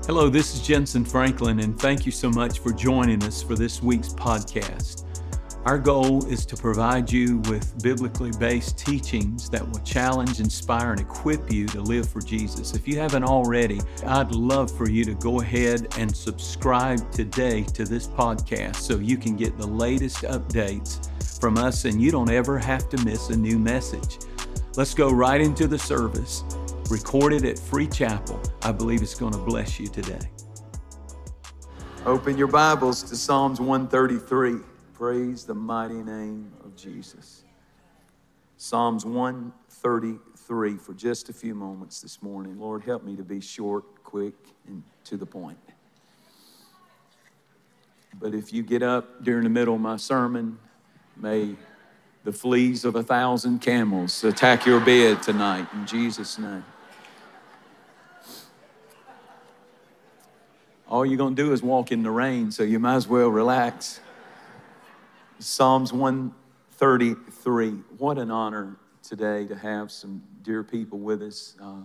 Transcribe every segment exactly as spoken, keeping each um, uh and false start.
Hello, this is Jensen Franklin, and thank you so much for joining us for this week's podcast. Our goal is to provide you with biblically based teachings that will challenge, inspire, and equip you to live for Jesus. If you haven't already, I'd love for you to go ahead and subscribe today to this podcast so you can get the latest updates from us and you don't ever have to miss a new message. Let's go right into the service. Recorded at Free Chapel. I believe it's going to bless you today. Open your Bibles to Psalms one thirty-three. Praise the mighty name of Jesus. Psalms one thirty-three for just a few moments this morning. Lord, help me to be short, quick, and to the point. But if you get up during the middle of my sermon, may the fleas of a thousand camels attack your bed tonight in Jesus' name. All you're going to do is walk in the rain, so you might as well relax. Psalms one thirty-three. What an honor today to have some dear people with us. Uh,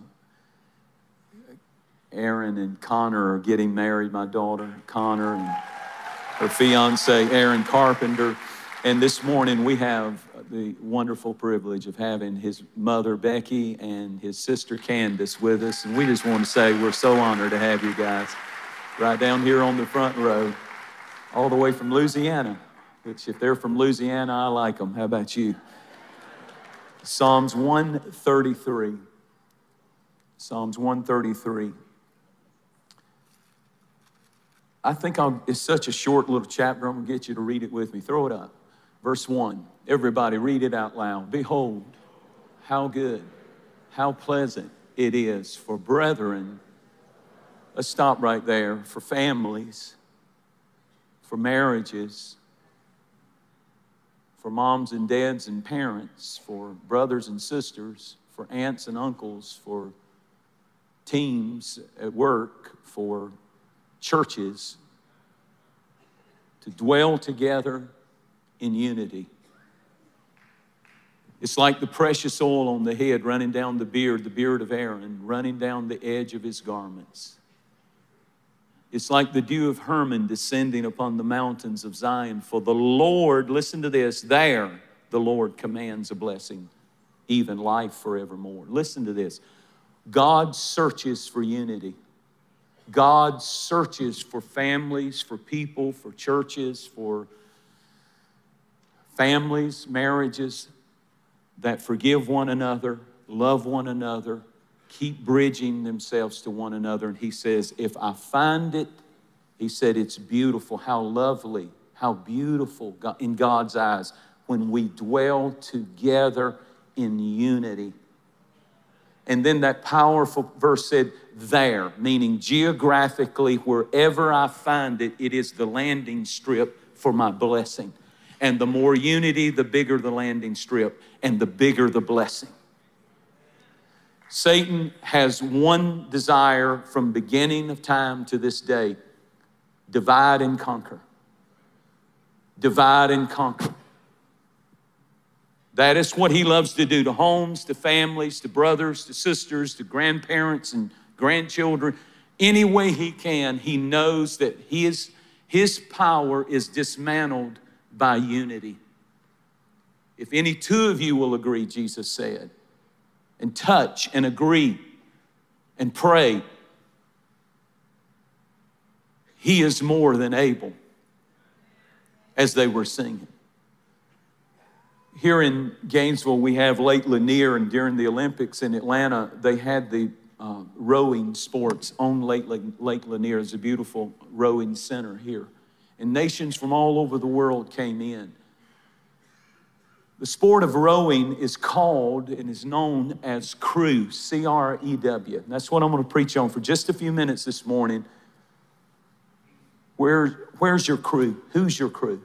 Aaron and Connor are getting married, my daughter Connor and her fiance Aaron Carpenter. And this morning we have the wonderful privilege of having his mother Becky and his sister Candace with us. And we just want to say we're so honored to have you guys right down here on the front row, all the way from Louisiana, which if they're from Louisiana, I like them. How about you? Psalms one thirty-three. Psalms one thirty-three. I think I'll, it's such a short little chapter. I'm going to get you to read it with me. Throw it up. Verse one. Everybody read it out loud. Behold, how good, how pleasant it is for brethren. Let's stop right there. For families, for marriages, for moms and dads and parents, for brothers and sisters, for aunts and uncles, for teams at work, for churches, to dwell together in unity. It's like the precious oil on the head running down the beard, the beard of Aaron, running down the edge of his garments. It's like the dew of Hermon descending upon the mountains of Zion. For the Lord, listen to this, there the Lord commands a blessing, even life forevermore. Listen to this. God searches for unity. God searches for families, for people, for churches, for families, marriages that forgive one another, love one another, keep bridging themselves to one another. And he says, if I find it, he said, it's beautiful, how lovely, how beautiful in God's eyes when we dwell together in unity. And then that powerful verse said, there, meaning geographically, wherever I find it, it is the landing strip for my blessing. And the more unity, the bigger the landing strip, and the bigger the blessing. Satan has one desire from beginning of time to this day: divide and conquer. Divide and conquer. That is what he loves to do to homes, to families, to brothers, to sisters, to grandparents and grandchildren. Any way he can, he knows that his, his power is dismantled by unity. If any two of you will agree, Jesus said, and touch and agree and pray, he is more than able, as they were singing. Here in Gainesville, we have Lake Lanier, and during the Olympics in Atlanta, they had the uh, rowing sports on Lake, Lake Lanier. It's a beautiful rowing center here. And nations from all over the world came in. The sport of rowing is called and is known as crew, C R E W. And that's what I'm going to preach on for just a few minutes this morning. Where, where's your crew? Who's your crew?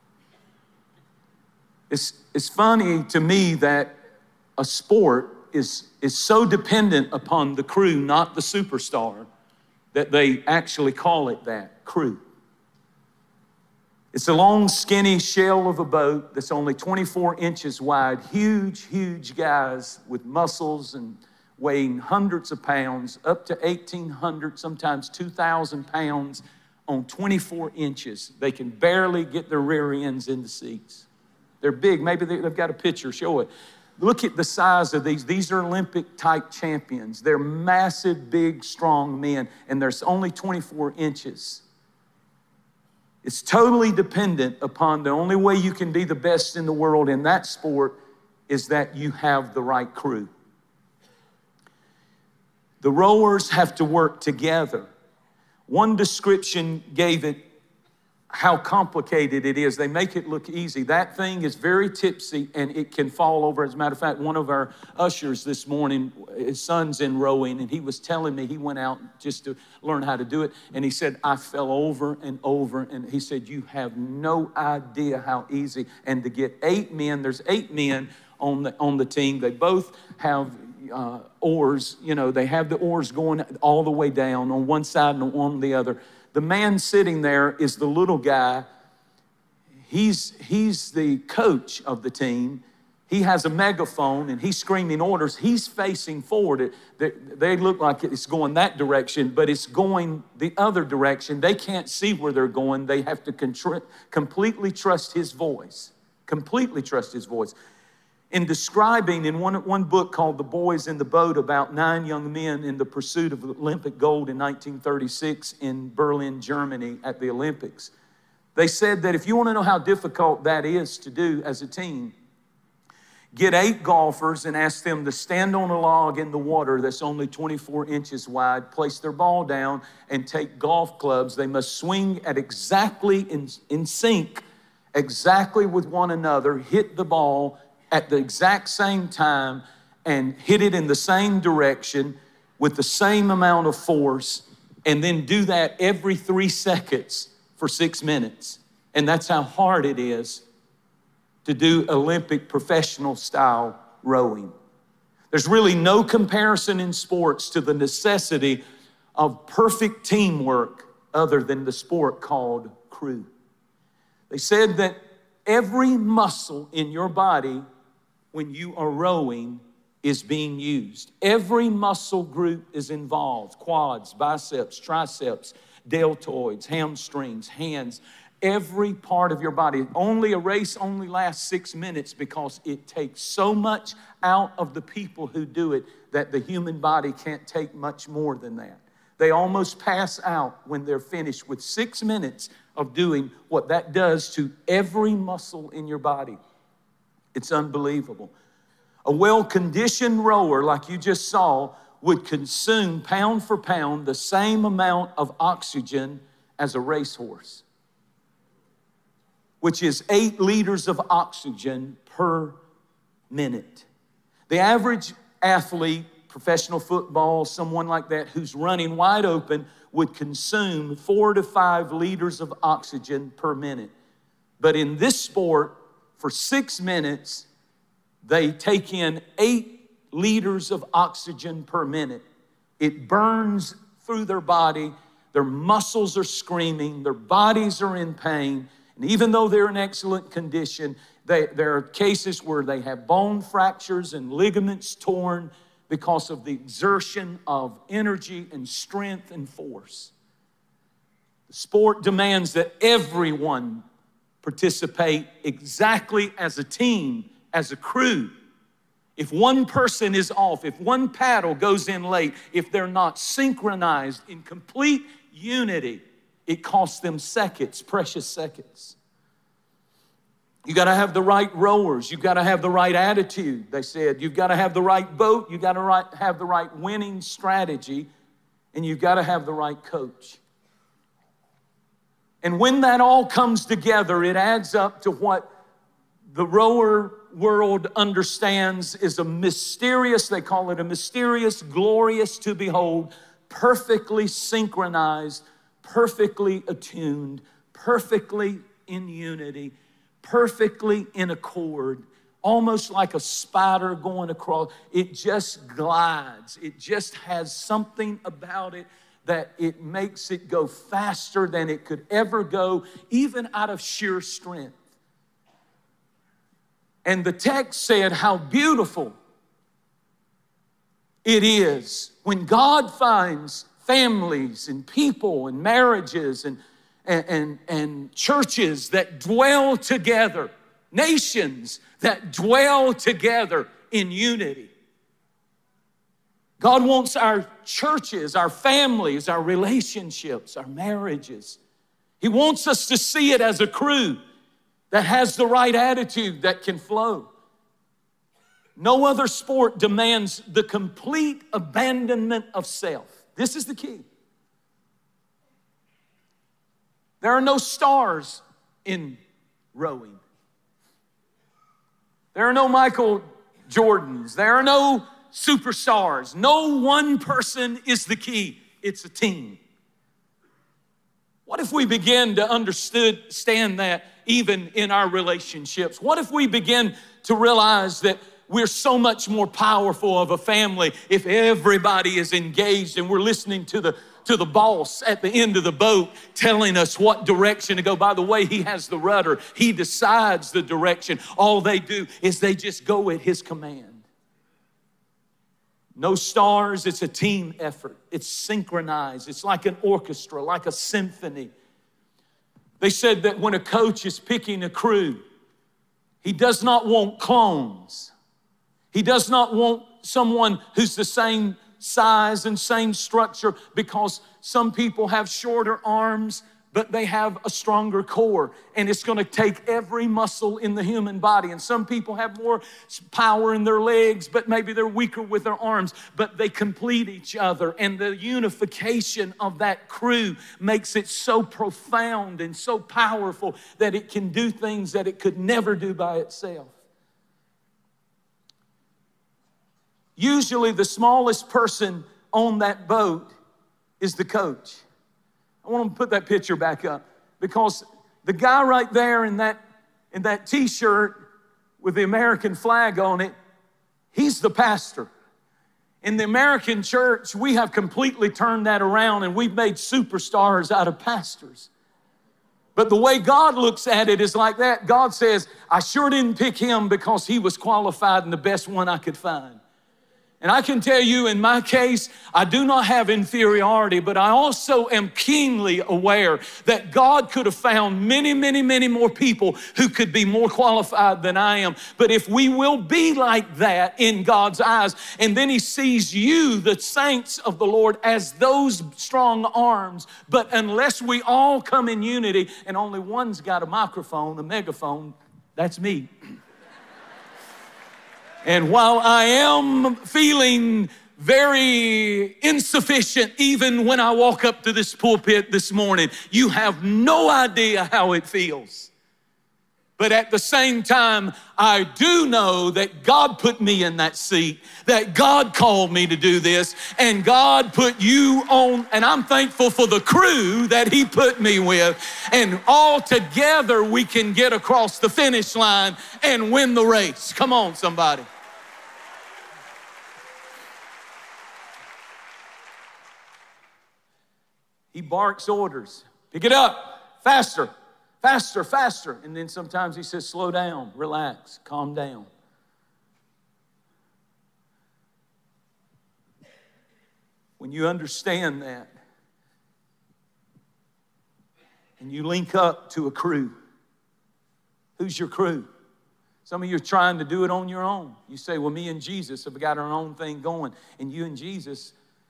It's, it's funny to me that a sport is, is so dependent upon the crew, not the superstar, that they actually call it that, crew. It's a long, skinny shell of a boat that's only twenty-four inches wide. Huge, huge guys with muscles and weighing hundreds of pounds, up to eighteen hundred, sometimes two thousand pounds on twenty-four inches. They can barely get their rear ends in the seats. They're big. Maybe they've got a picture, show it. Look at the size of these. These are Olympic-type champions. They're massive, big, strong men, and there's only twenty-four inches. It's totally dependent upon the only way you can be the best in the world in that sport is that you have the right crew. The rowers have to work together. One description gave it how complicated it is. They make it look easy. That thing is very tipsy and it can fall over. As a matter of fact, one of our ushers this morning, his son's in rowing, and he was telling me he went out just to learn how to do it. And he said, I fell over and over. And he said, you have no idea how easy. And to get eight men, there's eight men on the, on the team. They both have uh, oars. You know, they have the oars going all the way down on one side and on the other. The man sitting there is the little guy. He's, he's the coach of the team. He has a megaphone and he's screaming orders. He's facing forward. They, they look like it's going that direction, but it's going the other direction. They can't see where they're going. They have to contr- completely trust his voice. Completely trust his voice. In describing in one, one book called The Boys in the Boat about nine young men in the pursuit of Olympic gold in nineteen thirty-six in Berlin, Germany at the Olympics, they said that if you want to know how difficult that is to do as a team, get eight golfers and ask them to stand on a log in the water that's only twenty-four inches wide, place their ball down, and take golf clubs. They must swing at exactly in, in sync, exactly with one another, hit the ball at the exact same time and hit it in the same direction with the same amount of force, and then do that every three seconds for six minutes. And that's how hard it is to do Olympic professional style rowing. There's really no comparison in sports to the necessity of perfect teamwork other than the sport called crew. They said that every muscle in your body when you are rowing is being used. Every muscle group is involved. Quads, biceps, triceps, deltoids, hamstrings, hands. Every part of your body. Only a race only lasts six minutes because it takes so much out of the people who do it that the human body can't take much more than that. They almost pass out when they're finished with six minutes of doing what that does to every muscle in your body. It's unbelievable. A well-conditioned rower, like you just saw, would consume pound for pound the same amount of oxygen as a racehorse, which is eight liters of oxygen per minute. The average athlete, professional football, someone like that who's running wide open would consume four to five liters of oxygen per minute. But in this sport, for six minutes, they take in eight liters of oxygen per minute. It burns through their body. Their muscles are screaming. Their bodies are in pain. And even though they're in excellent condition, they, there are cases where they have bone fractures and ligaments torn because of the exertion of energy and strength and force. The sport demands that everyone participate exactly as a team, as a crew. If one person is off, if one paddle goes in late, if they're not synchronized in complete unity, it costs them seconds, precious seconds. You got to have the right rowers. You've got to have the right attitude, they said. You've got to have the right boat. You've got to have the right winning strategy. And you've got to have the right coach. And when that all comes together, it adds up to what the rower world understands is a mysterious, they call it a mysterious, glorious to behold, perfectly synchronized, perfectly attuned, perfectly in unity, perfectly in accord, almost like a spider going across. It just glides. It just has something about it that it makes it go faster than it could ever go, even out of sheer strength. And the text said how beautiful it is when God finds families and people and marriages and, and, and, and churches that dwell together, nations that dwell together in unity. God wants our churches, our families, our relationships, our marriages. He wants us to see it as a crew that has the right attitude that can flow. No other sport demands the complete abandonment of self. This is the key. There are no stars in rowing. There are no Michael Jordans. There are no superstars. No one person is the key. It's a team. What if we begin to understand that even in our relationships? What if we begin to realize that we're so much more powerful of a family if everybody is engaged and we're listening to the, to the boss at the end of the boat telling us what direction to go. By the way, he has the rudder. He decides the direction. All they do is they just go at his command. No stars, it's a team effort. It's synchronized. It's like an orchestra, like a symphony. They said that when a coach is picking a crew, he does not want clones. He does not want someone who's the same size and same structure, because some people have shorter arms, but they have a stronger core, and it's going to take every muscle in the human body. And some people have more power in their legs, but maybe they're weaker with their arms, but they complete each other. And the unification of that crew makes it so profound and so powerful that it can do things that it could never do by itself. Usually the smallest person on that boat is the coach. I want to put that picture back up, because the guy right there in that, in that t-shirt with the American flag on it, he's the pastor. In the American church, we have completely turned that around, and we've made superstars out of pastors. But the way God looks at it is like that. God says, I sure didn't pick him because he was qualified and the best one I could find. And I can tell you, in my case, I do not have inferiority, but I also am keenly aware that God could have found many, many, many more people who could be more qualified than I am. But if we will be like that in God's eyes, and then he sees you, the saints of the Lord, as those strong arms, but unless we all come in unity, and only one's got a microphone, a megaphone, that's me. And while I am feeling very insufficient, even when I walk up to this pulpit this morning, you have no idea how it feels. But at the same time, I do know that God put me in that seat, that God called me to do this, and God put you on, and I'm thankful for the crew that he put me with. And all together we can get across the finish line and win the race. Come on, somebody. He barks orders. Pick it up, faster, faster, faster. And then sometimes he says, slow down, relax, calm down. When you understand that, and you link up to a crew, who's your crew? Some of you are trying to do it on your own. You say, well, me and Jesus have got our own thing going, and you and Jesus,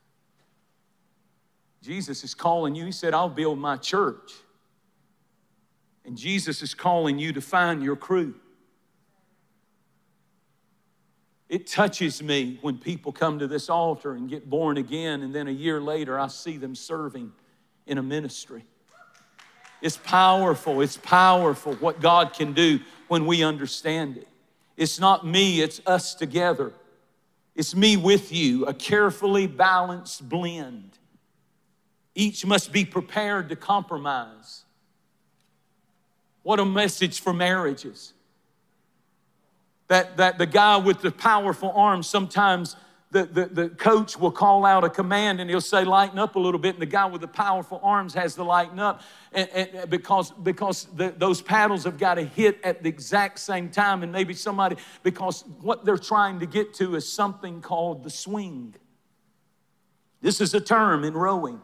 Jesus is calling you. He said, I'll build my church. And Jesus is calling you to find your crew. It touches me when people come to this altar and get born again, and then a year later I see them serving in a ministry. It's powerful. It's powerful what God can do when we understand it. It's not me, it's us together. It's me with you, a carefully balanced blend. Each must be prepared to compromise. What a message for marriages. That, that the guy with the powerful arms, sometimes the, the, the coach will call out a command and he'll say, lighten up a little bit. And the guy with the powerful arms has to lighten up and, and because, because the, those paddles have got to hit at the exact same time. And maybe somebody, because what they're trying to get to is something called the swing. This is a term in rowing.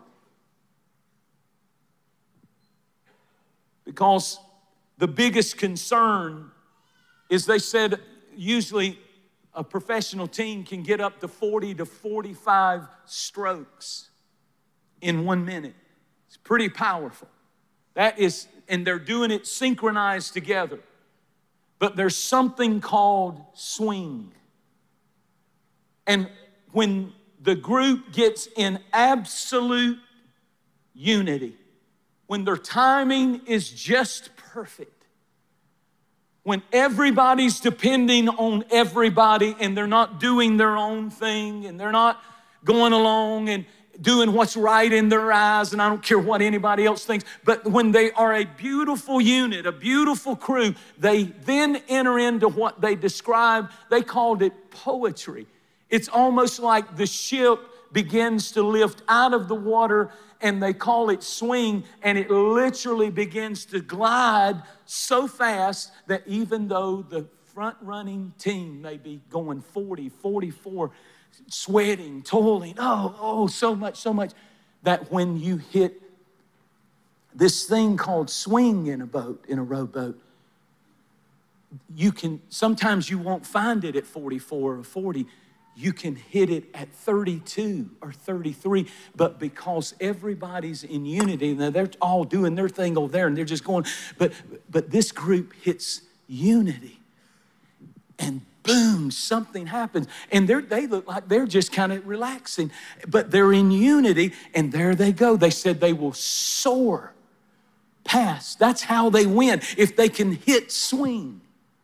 Because the biggest concern is, they said, usually a professional team can get up to forty to forty-five strokes in one minute. It's pretty powerful. That is, and they're doing it synchronized together. But there's something called swing. And when the group gets in absolute unity, when their timing is just perfect, when everybody's depending on everybody and they're not doing their own thing and they're not going along and doing what's right in their eyes, and I don't care what anybody else thinks, but when they are a beautiful unit, a beautiful crew, they then enter into what they describe, they called it poetry. It's almost like the ship begins to lift out of the water, and they call it swing, and it literally begins to glide so fast that even though the front-running team may be going forty, forty-four, sweating, toiling, oh, oh, so much, so much, that when you hit this thing called swing in a boat, in a rowboat, you can, sometimes you won't find it at forty-four or forty. You can hit it at thirty-two or thirty-three, but because everybody's in unity, now they're all doing their thing over there and they're just going, but, but this group hits unity, and boom, something happens. And they're, they look like they're just kind of relaxing, but they're in unity, and there they go. They said they will soar past. That's how they win, if they can hit swing.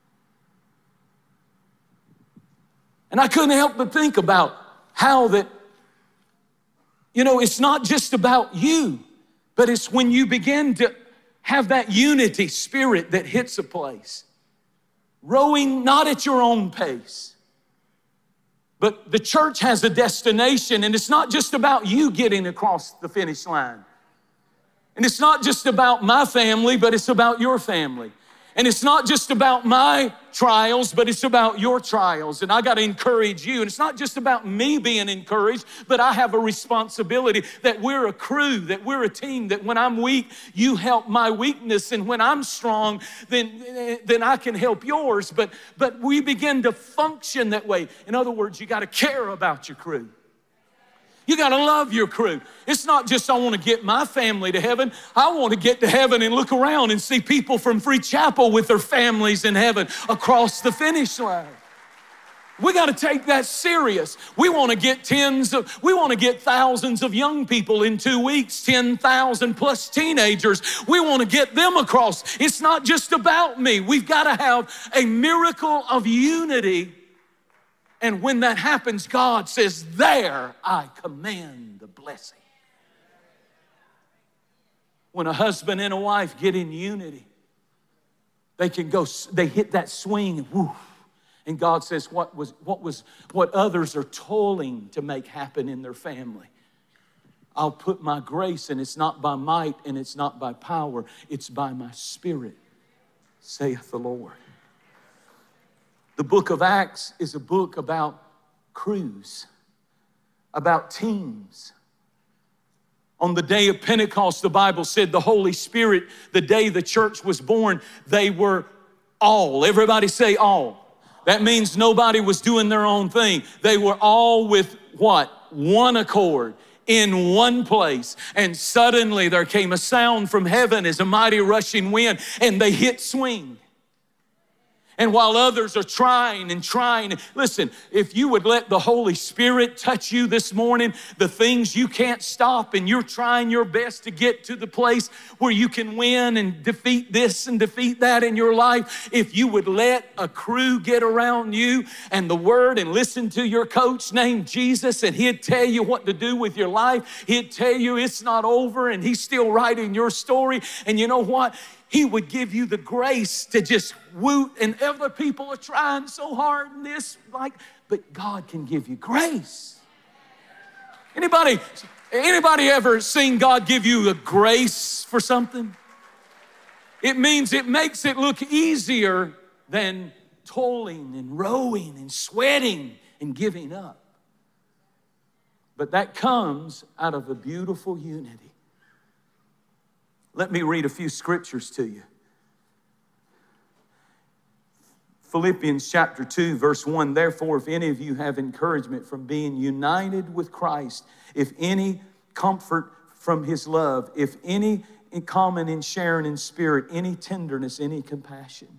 And I couldn't help but think about how that, you know, it's not just about you, but it's when you begin to have that unity spirit that hits a place. Rowing not at your own pace, but the church has a destination, and it's not just about you getting across the finish line. And it's not just about my family, but it's about your family. And it's not just about my trials, but it's about your trials. And I got to encourage you. And it's not just about me being encouraged, but I have a responsibility that we're a crew, that we're a team, that when I'm weak, you help my weakness. And when I'm strong, then, then I can help yours. But, but we begin to function that way. In other words, you got to care about your crew. You got to love your crew. It's not just, I want to get my family to heaven. I want to get to heaven and look around and see people from Free Chapel with their families in heaven across the finish line. We got to take that serious. We want to get tens of, we want to get thousands of young people in two weeks, ten thousand plus teenagers. We want to get them across. It's not just about me. We've got to have a miracle of unity. And when that happens, God says, there I command the blessing. When a husband and a wife get in unity, they can go, they hit that swing, and woof. And God says, what was, what was, what others are toiling to make happen in their family, I'll put my grace, and it's not by might and it's not by power, it's by my spirit, saith the Lord. The book of Acts is a book about crews, about teams. On the day of Pentecost, the Bible said the Holy Spirit, the day the church was born, they were all, everybody say all. That means nobody was doing their own thing. They were all with what? One accord, in one place. And suddenly there came a sound from heaven as a mighty rushing wind, and they hit swing. And while others are trying and trying, listen, if you would let the Holy Spirit touch you this morning, the things you can't stop, and you're trying your best to get to the place where you can win and defeat this and defeat that in your life, if you would let a crew get around you and the Word and listen to your coach named Jesus, and he'd tell you what to do with your life. He'd tell you it's not over, and he's still writing your story. And you know what? He would give you the grace to just woot, and other people are trying so hard in this, like, but God can give you grace. Anybody, anybody ever seen God give you a grace for something? It means it makes it look easier than toiling and rowing and sweating and giving up. But that comes out of a beautiful unity. Let me read a few scriptures to you. Philippians chapter two, verse one, therefore, if any of you have encouragement from being united with Christ, if any comfort from His love, if any in common in sharing in spirit, any tenderness, any compassion.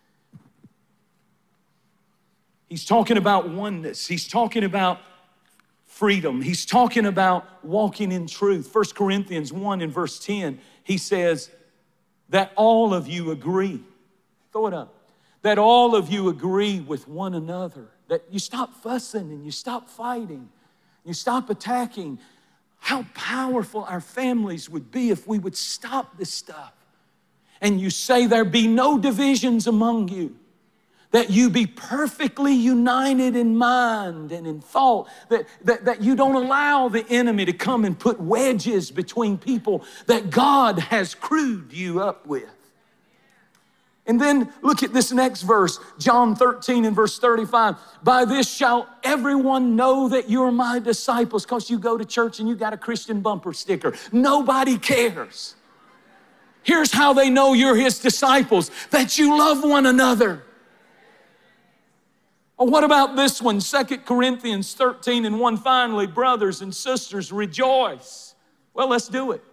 He's talking about oneness. He's talking about freedom. He's talking about walking in truth. First Corinthians one in verse ten, he says that all of you agree. Throw it up. That all of you agree with one another. That you stop fussing and you stop fighting. You stop attacking. How powerful our families would be if we would stop this stuff. And you say there be no divisions among you. That you be perfectly united in mind and in thought. That, that, that you don't allow the enemy to come and put wedges between people that God has crewed you up with. And then look at this next verse, John thirteen and verse thirty-five. By this shall everyone know that you're my disciples, because you go to church and you got a Christian bumper sticker. Nobody cares. Here's how they know you're His disciples, that you love one another. Or what about this one, Second Corinthians thirteen and one, finally, brothers and sisters, rejoice. Well, let's do it.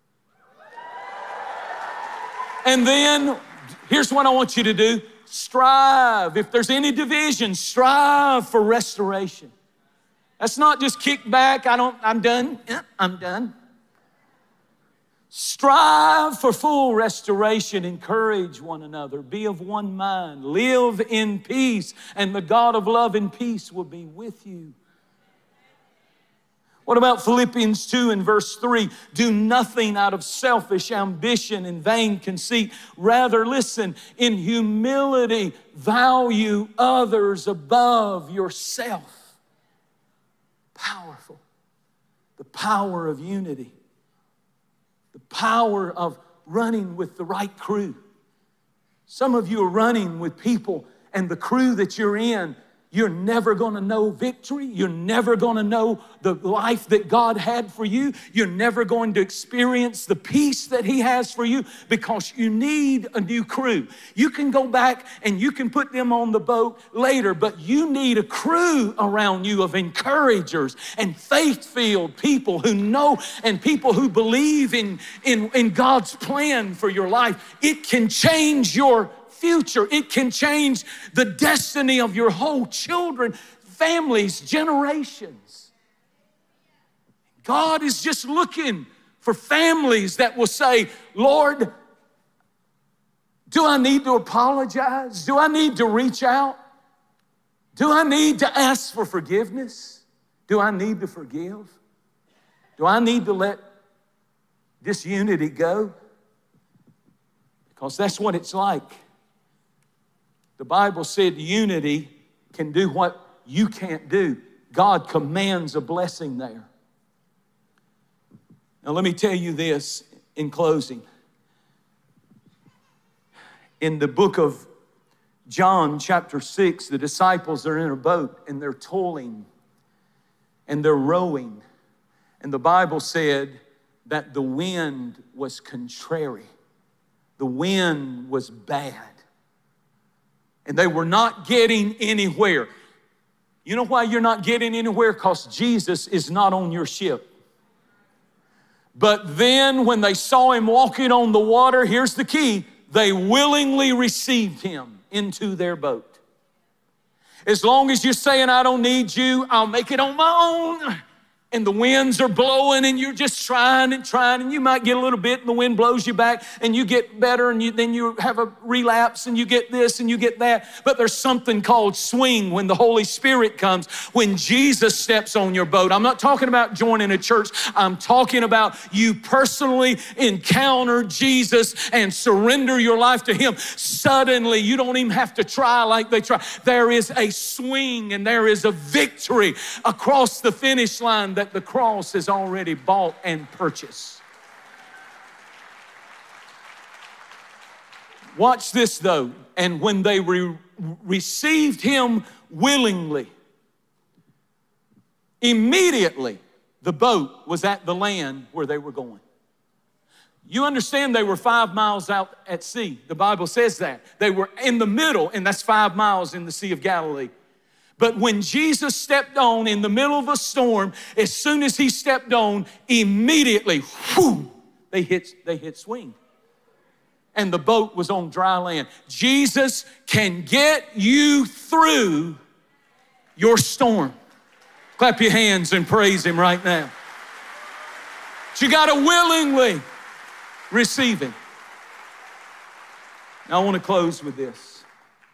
And then, here's what I want you to do. Strive. If there's any division, strive for restoration. That's not just kick back. I don't, I'm done. I'm done. Strive for full restoration. Encourage one another. Be of one mind. Live in peace. And the God of love and peace will be with you. What about Philippians two and verse three? Do nothing out of selfish ambition and vain conceit. Rather, listen, in humility, value others above yourself. Powerful. The power of unity. The power of running with the right crew. Some of you are running with people, and the crew that you're in, you're never going to know victory. You're never going to know the life that God had for you. You're never going to experience the peace that He has for you, because you need a new crew. You can go back and you can put them on the boat later, but you need a crew around you of encouragers and faith-filled people who know and people who believe in, in, in God's plan for your life. It can change your future. It can change the destiny of your whole children, families, generations. God is just looking for families that will say, Lord, do I need to apologize? Do I need to reach out? Do I need to ask for forgiveness? Do I need to forgive? Do I need to let disunity go? Because that's what it's like. The Bible said unity can do what you can't do. God commands a blessing there. Now let me tell you this in closing. In the book of John chapter six, the disciples are in a boat and they're toiling and they're rowing. And the Bible said that the wind was contrary. The wind was bad. And they were not getting anywhere. You know why you're not getting anywhere? Because Jesus is not on your ship. But then when they saw Him walking on the water, here's the key, they willingly received Him into their boat. As long as you're saying, I don't need you, I'll make it on my own. And the winds are blowing and you're just trying and trying, and you might get a little bit and the wind blows you back and you get better, and you, then you have a relapse and you get this and you get that. But there's something called swing when the Holy Spirit comes, when Jesus steps on your boat. I'm not talking about joining a church. I'm talking about you personally encounter Jesus and surrender your life to Him. Suddenly, you don't even have to try like they try. There is a swing and there is a victory across the finish line that the cross has already bought and purchased. Watch this though. And when they re- received Him willingly, immediately the boat was at the land where they were going. You understand they were five miles out at sea. The Bible says that. They were in the middle, and that's five miles in the Sea of Galilee. But when Jesus stepped on in the middle of a storm, as soon as he stepped on, immediately, whoo, they hit, they hit swing. And the boat was on dry land. Jesus can get you through your storm. Clap your hands and praise him right now. But you got to willingly receive him. Now I want to close with this.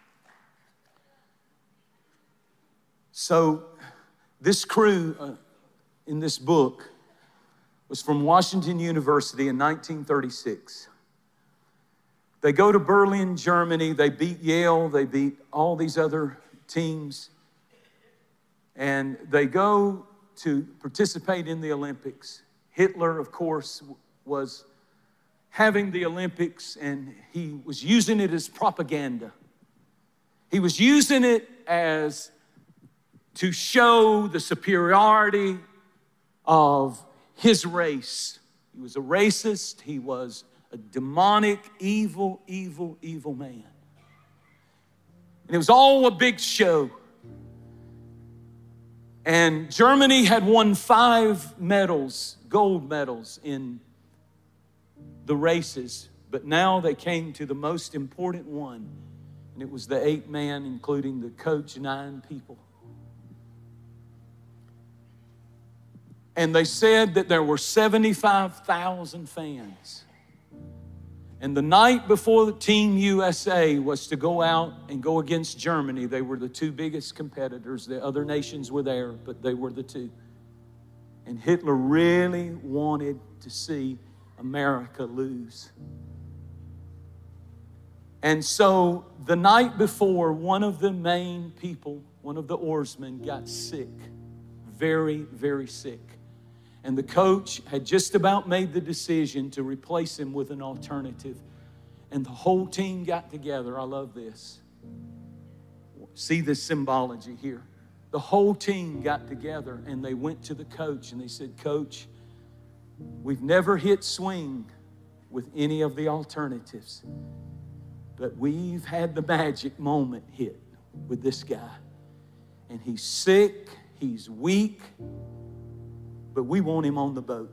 So this crew uh, in this book was from Washington University in nineteen thirty-six. They go to Berlin, Germany. They beat Yale. They beat all these other teams. And they go to participate in the Olympics. Hitler, of course, was having the Olympics, and he was using it as propaganda. He was using it as to show the superiority of his race. He was a racist. He was a demonic, evil, evil, evil man. And it was all a big show. And Germany had won five medals, gold medals in the races, but now they came to the most important one, and it was the eight man, including the coach, nine people. And they said that there were seventy-five thousand fans. And the night before the Team U S A was to go out and go against Germany, they were the two biggest competitors. The other nations were there, but they were the two. And Hitler really wanted to see America lose. And so the night before, one of the main people, one of the oarsmen, got sick, very, very sick. And the coach had just about made the decision to replace him with an alternative. And the whole team got together. I love this. See the symbology here. The whole team got together and they went to the coach and they said, "Coach, we've never hit swing with any of the alternatives, but we've had the magic moment hit with this guy. And he's sick, he's weak, but we want him on the boat.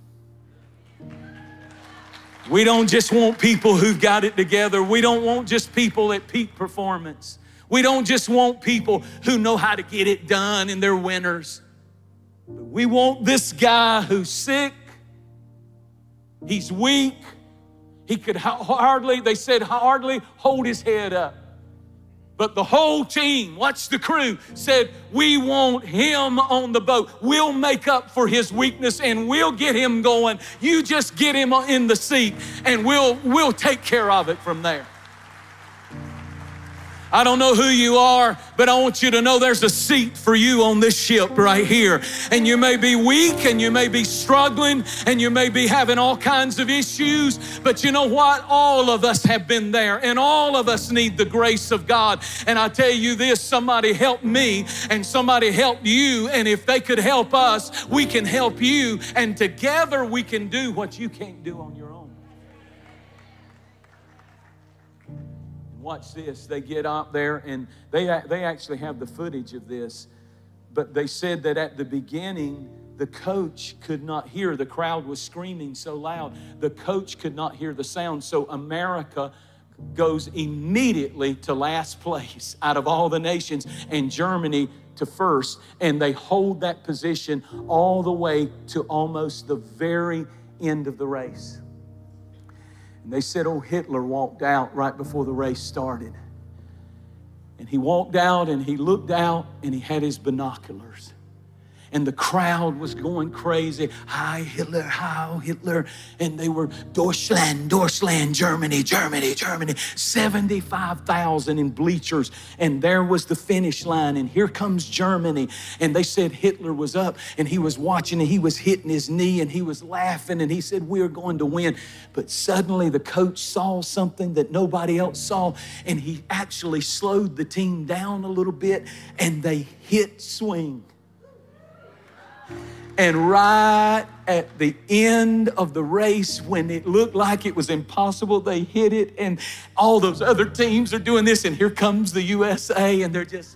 We don't just want people who've got it together. We don't want just people at peak performance. We don't just want people who know how to get it done and they're winners. But we want this guy who's sick, he's weak, he could hardly, they said, hardly hold his head up. But the whole team, watch the crew, said, we want him on the boat. We'll make up for his weakness and we'll get him going. You just get him in the seat and we'll, we'll take care of it from there. I don't know who you are, but I want you to know there's a seat for you on this ship right here. And you may be weak and you may be struggling and you may be having all kinds of issues, but you know what? All of us have been there and all of us need the grace of God. And I tell you this, somebody helped me and somebody helped you, and if they could help us, we can help you, and together we can do what you can't do on your own. Watch this. They get out there and they, they actually have the footage of this. But they said that at the beginning, the coach could not hear. The crowd was screaming so loud. The coach could not hear the sound. So America goes immediately to last place out of all the nations, and Germany to first. And they hold that position all the way to almost the very end of the race. And they said, oh, Hitler walked out right before the race started. And he walked out and he looked out and he had his binoculars. And the crowd was going crazy. Hi, Hitler, hi, Hitler. And they were, Deutschland, Deutschland, Germany, Germany, Germany. seventy-five thousand in bleachers. And there was the finish line. And here comes Germany. And they said Hitler was up and he was watching and he was hitting his knee and he was laughing. And he said, we're going to win. But suddenly the coach saw something that nobody else saw. And he actually slowed the team down a little bit and they hit swing. And right at the end of the race, when it looked like it was impossible, they hit it, and all those other teams are doing this, and here comes the U S A, and they're just...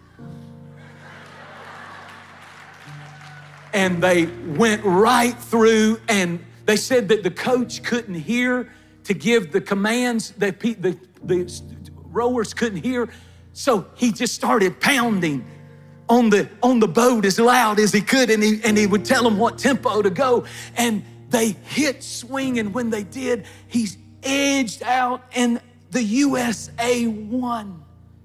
And they went right through, and they said that the coach couldn't hear to give the commands, that the, the, the rowers couldn't hear, so he just started pounding on the on the boat as loud as he could, and he, and he would tell them what tempo to go, and they hit swing, and when they did, he's edged out, and the U S A won.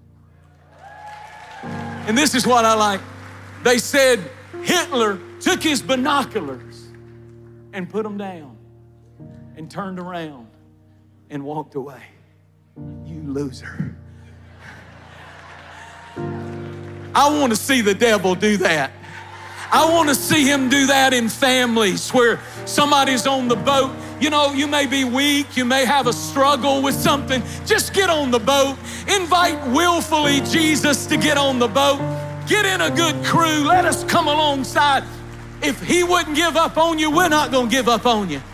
And this is what I like. They said Hitler took his binoculars and put them down and turned around and walked away. You loser. I want to see the devil do that. I want to see him do that in families where somebody's on the boat. You know, you may be weak, you may have a struggle with something. Just get on the boat. Invite willfully Jesus to get on the boat. Get in a good crew. Let us come alongside. If he wouldn't give up on you, we're not going to give up on you.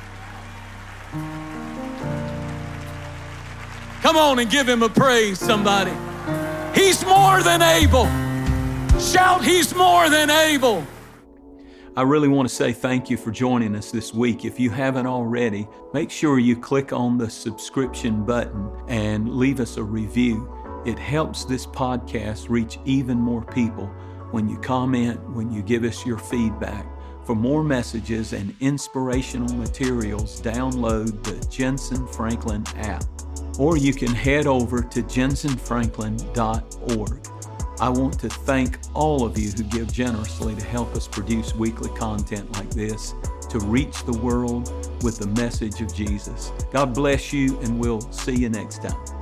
Come on and give him a praise, somebody. He's more than able. Shout, he's more than able. I really want to say thank you for joining us this week. If you haven't already, make sure you click on the subscription button and leave us a review. It helps this podcast reach even more people when you comment, when you give us your feedback. For more messages and inspirational materials, download the Jentezen Franklin app, or you can head over to jentezen franklin dot org. I want to thank all of you who give generously to help us produce weekly content like this, to reach the world with the message of Jesus. God bless you, and we'll see you next time.